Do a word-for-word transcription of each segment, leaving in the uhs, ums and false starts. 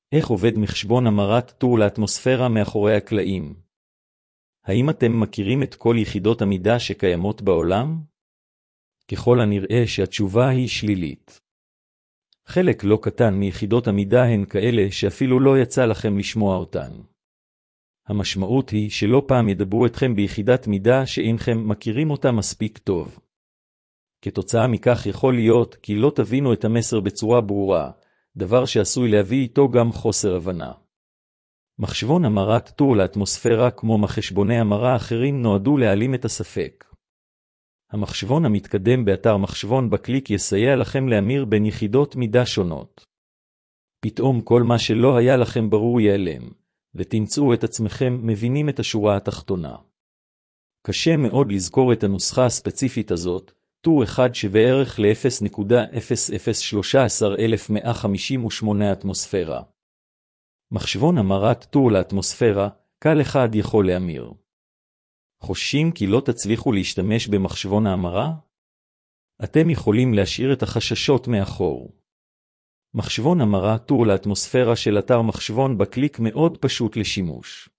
איך עובד מחשבון המרת טור לאטמוספירה מאחורי הקלעים? האם אתם מכירים את כל יחידות המידה שקיימות בעולם? ככל הנראה שהתשובה היא שלילית. חלק לא קטן מיחידות המידה הן כאלה שאפילו לא יצא לכם לשמוע אותן. המשמעות היא שלא פעם ידברו אתכם ביחידת מידה שאינכם מכירים אותה מספיק טוב. כתוצאה מכך יכול להיות כי לא תבינו את המסר בצורה ברורה, דבר שעשוי להביא איתו גם חוסר הבנה. מחשבון המרת טור לאטמוספירה כמו מחשבוני המרה אחרים נועדו להעלים את הספק. המחשבון המתקדם באתר מחשבון בקליק יסייע לכם להמיר בין יחידות מידה שונות. פתאום כל מה שלא היה לכם ברור ייעלם, ותמצאו את עצמכם מבינים את השורה התחתונה. קשה מאוד לזכור את הנוסחה הספציפית הזאת, טור אחד שווה ערך ל-אפס נקודה אפס אפס שלושה עשר אלף מאה חמישים ושמונה אטמוספירה. מחשבון המרת טור לאטמוספירה, קל אחד יכול להמיר. חוששים כי לא תצליחו להשתמש במחשבון ההמרה? אתם יכולים להשאיר את החששות מאחור. מחשבון המרה טור לאטמוספירה של אתר מחשבון בקליק מאוד פשוט לשימוש.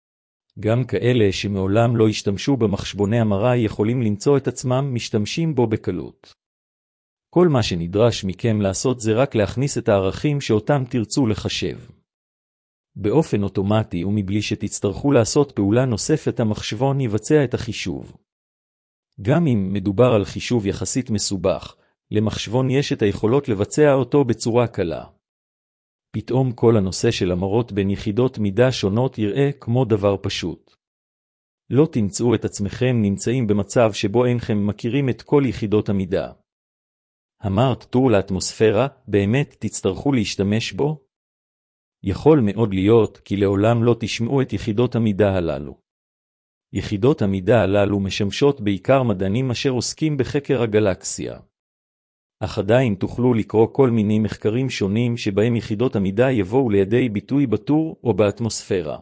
גם כאלה שמעולם לא השתמשו במחשבוני המרה יכולים למצוא את עצמם משתמשים בו בקלות. כל מה שנדרש מכם לעשות זה רק להכניס את הערכים שאותם תרצו לחשב. באופן אוטומטי ומבלי שתצטרכו לעשות פעולה נוספת המחשבון יבצע את החישוב. גם אם מדובר על חישוב יחסית מסובך, למחשבון יש את היכולות לבצע אותו בצורה קלה. פתאום כל הנושא של המרות בין יחידות מידה שונות יראה כמו דבר פשוט. לא תמצאו את עצמכם נמצאים במצב שבו אינכם מכירים את כל יחידות המידה. המרת טור לאטמוספירה, באמת תצטרכו להשתמש בו? יכול מאוד להיות כי לעולם לא תשמעו את יחידות המידה הללו. יחידות המידה הללו משמשות בעיקר מדענים אשר עוסקים בחקר הגלקסיה. אך עדיין תוכלו לקרוא כל מיני מחקרים שונים שבהם יחידות המידה יבואו לידי ביטוי בטור או באטמוספירה.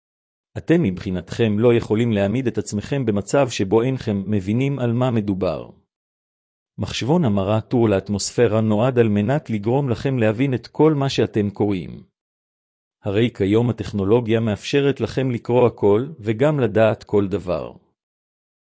אתם מבחינתכם לא יכולים להעמיד את עצמכם במצב שבו אינכם מבינים על מה מדובר. מחשבון המרת טור לאטמוספירה נועד על מנת לגרום לכם להבין את כל מה שאתם קוראים. הרי כיום הטכנולוגיה מאפשרת לכם לקרוא הכל וגם לדעת כל דבר.